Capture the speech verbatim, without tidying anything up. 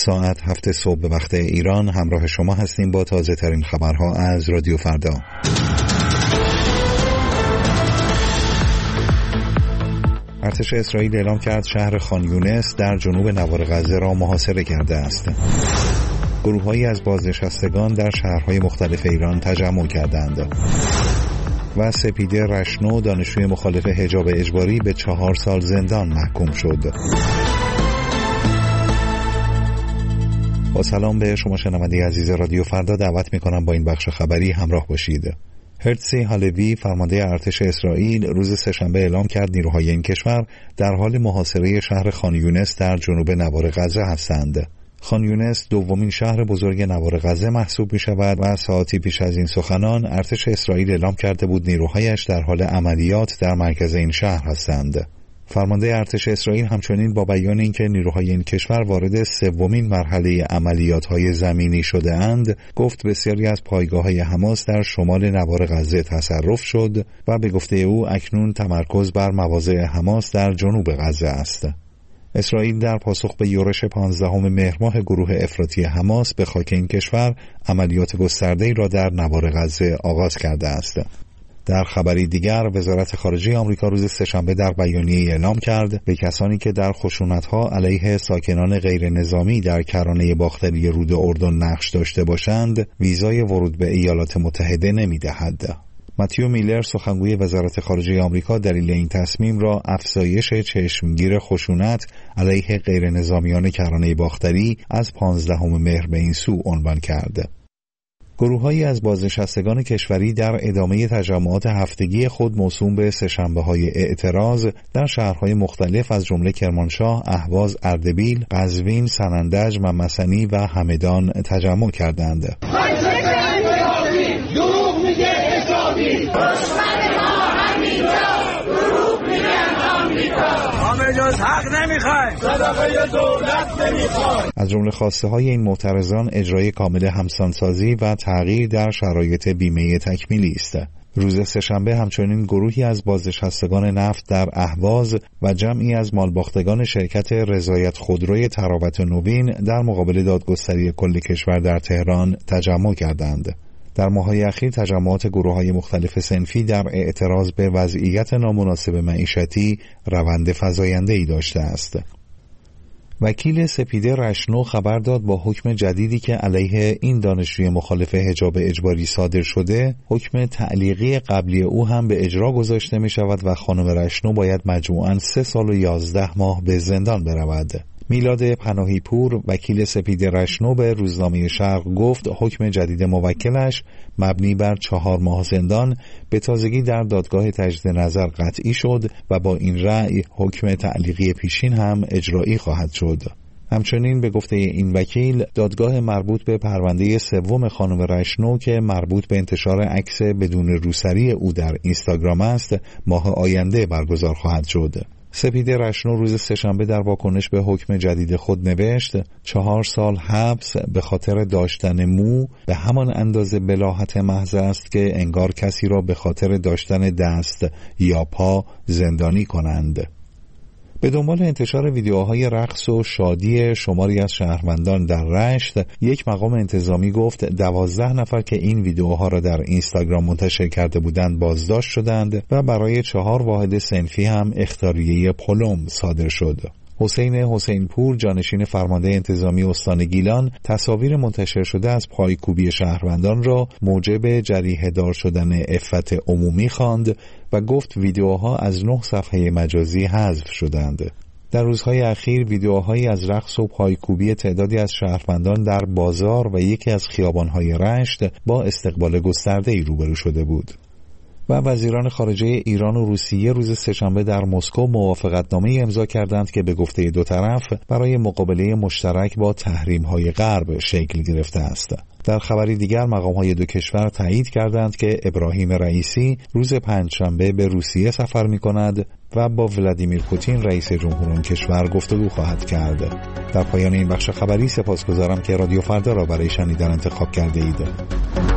ساعت هفت صبح به وقت ایران همراه شما هستیم با تازه ترین خبرها از رادیو فردا. ارتش اسرائیل اعلام کرد شهر خان یونس در جنوب نوار غزه را محاصره کرده است. گروه‌هایی از بازنشستگان در شهرهای مختلف ایران تجمع کردند. و سپیده رشنو دانشجوی مخالف حجاب اجباری به چهار سال زندان محکوم شد. با سلام به شما شنونده عزیز رادیو فردا، دعوت می‌کنم با این بخش خبری همراه باشید. هرتزی هالوی فرمانده ارتش اسرائیل روز سه‌شنبه اعلام کرد نیروهای این کشور در حال محاصره شهر خان یونس در جنوب نوار غزه هستند. خان یونس دومین شهر بزرگ نوار غزه محسوب می شود و ساعتی پیش از این سخنان ارتش اسرائیل اعلام کرده بود نیروهایش در حال عملیات در مرکز این شهر هستند. فرمانده ارتش اسرائیل همچنین با بیان اینکه نیروهای این کشور وارد سومین مرحله عملیات‌های زمینی شده اند، گفت بسیاری از پایگاه‌های حماس در شمال نوار غزه تصرف شد و به گفته او اکنون تمرکز بر مواضع حماس در جنوب غزه است. اسرائیل در پاسخ به یورش پانزدهم مهر ماه گروه افراطی حماس به خاک این کشور عملیات گسترده‌ای را در نوار غزه آغاز کرده است. در خبری دیگر وزارت خارجه آمریکا روز سه‌شنبه در بیانیه‌ای اعلام کرد به کسانی که در خشونت‌ها علیه ساکنان غیر نظامی در کرانه باختری رود اردن نقش داشته باشند ویزای ورود به ایالات متحده نمی‌دهد. متیو میلر سخنگوی وزارت خارجه آمریکا دلیل این تصمیم را افزایش چشمگیر خشونت علیه غیر نظامیان کرانه باختری از پانزدهم مهر به این سو عنوان کرد. گروه‌هایی از بازنشستگان کشوری در ادامه تجمعات هفتگی خود موسوم به سه‌شنبه‌های اعتراض در شهرهای مختلف از جمله کرمانشاه، اهواز، اردبیل، قزوین، سنندج، ممسنی و همدان تجمع کردند. از جمله خواسته های این معترضان اجرای کامل همسانسازی و تغییر در شرایط بیمه تکمیلی است. روز سه‌شنبه همچنین گروهی از بازنشستگان نفت در اهواز و جمعی از مالباختگان شرکت رضایت خودروی تراوت نوین در مقابل دادگستری کل کشور در تهران تجمع کردند. در ماه‌های اخیر تجمعات گروه‌های مختلف صنفی در اعتراض به وضعیت نامناسب معیشتی روند فزاینده‌ای داشته است. وکیل سپیده رشنو خبر داد با حکم جدیدی که علیه این دانشجوی مخالف حجاب اجباری صادر شده، حکم تعلیقی قبلی او هم به اجرا گذاشته می شود و خانم رشنو باید مجموعاً سه سال و یازده ماه به زندان برود. میلاد پناهی پور وکیل سپیده رشنو به روزنامه شرق گفت حکم جدید موکلش مبنی بر چهار ماه زندان به تازگی در دادگاه تجدید نظر قطعی شد و با این رأی حکم تعلیقی پیشین هم اجرایی خواهد شد. همچنین به گفته این وکیل دادگاه مربوط به پرونده سوم خانم رشنو که مربوط به انتشار عکس بدون روسری او در اینستاگرام است ماه آینده برگزار خواهد شد. سپیده رشنو روز سه‌شنبه در واکنش به حکم جدید خود نوشت چهار سال حبس به خاطر داشتن مو به همان اندازه بلاهت محض است که انگار کسی را به خاطر داشتن دست یا پا زندانی کنند. به دنبال انتشار ویدیوهای رقص و شادی شماری از شهروندان در رشت، یک مقام انتظامی گفت دوازده نفر که این ویدیوها را در اینستاگرام منتشر کرده بودند بازداشت شدند و برای چهار واحد صنفی هم اخطاریه پلم صادر شد. حسین حسین پور جانشین فرمانده انتظامی استان گیلان تصاویر منتشر شده از پایکوبی شهروندان را موجب جریحه دار شدن عفت عمومی خواند و گفت ویدیوها از نه صفحه مجازی حذف شدند. در روزهای اخیر ویدیوهایی از رقص و پایکوبی تعدادی از شهروندان در بازار و یکی از خیابانهای رشت با استقبال گسترده‌ای روبرو شده بود. و وزیران خارجه ایران و روسیه روز سه‌شنبه در مسکو موافقتنامه امضا کردند که به گفته دو طرف برای مقابله مشترک با تحریم‌های غرب شکل گرفته است. در خبری دیگر مقام‌های دو کشور تایید کردند که ابراهیم رئیسی روز پنجشنبه به روسیه سفر می‌کند و با ولادیمیر پوتین رئیس جمهور آن کشور گفتگو خواهد کرد. در پایان این بخش خبری سپاسگزارم که رادیو فردا را برای شنیدن انتخاب کرده اید.